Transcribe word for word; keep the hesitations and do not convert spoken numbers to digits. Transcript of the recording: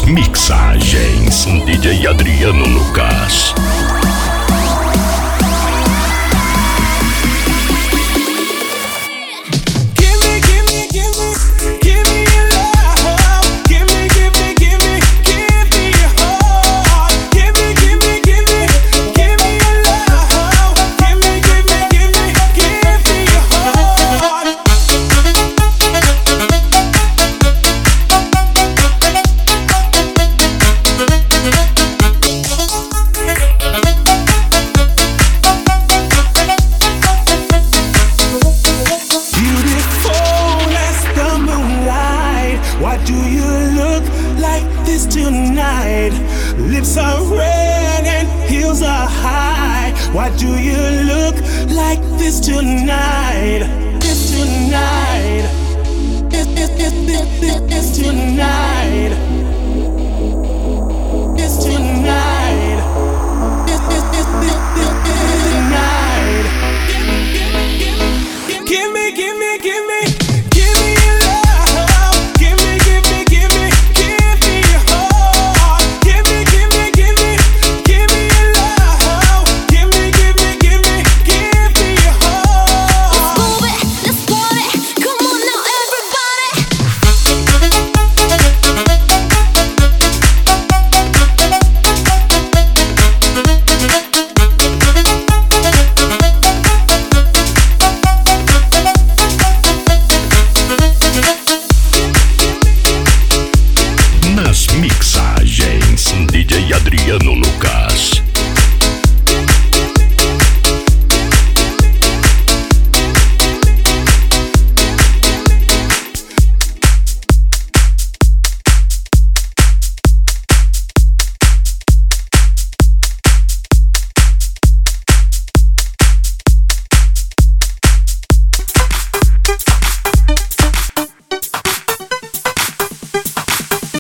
Mixagens D J Adriano Lucas. Lips are red and heels are high. Why do you look like this tonight? This tonight. This, this, this, this, this, this tonight. This tonight. This, this, this, this, this, this tonight. Give me, give me, give me. Mixagens D J Adriano Lucas.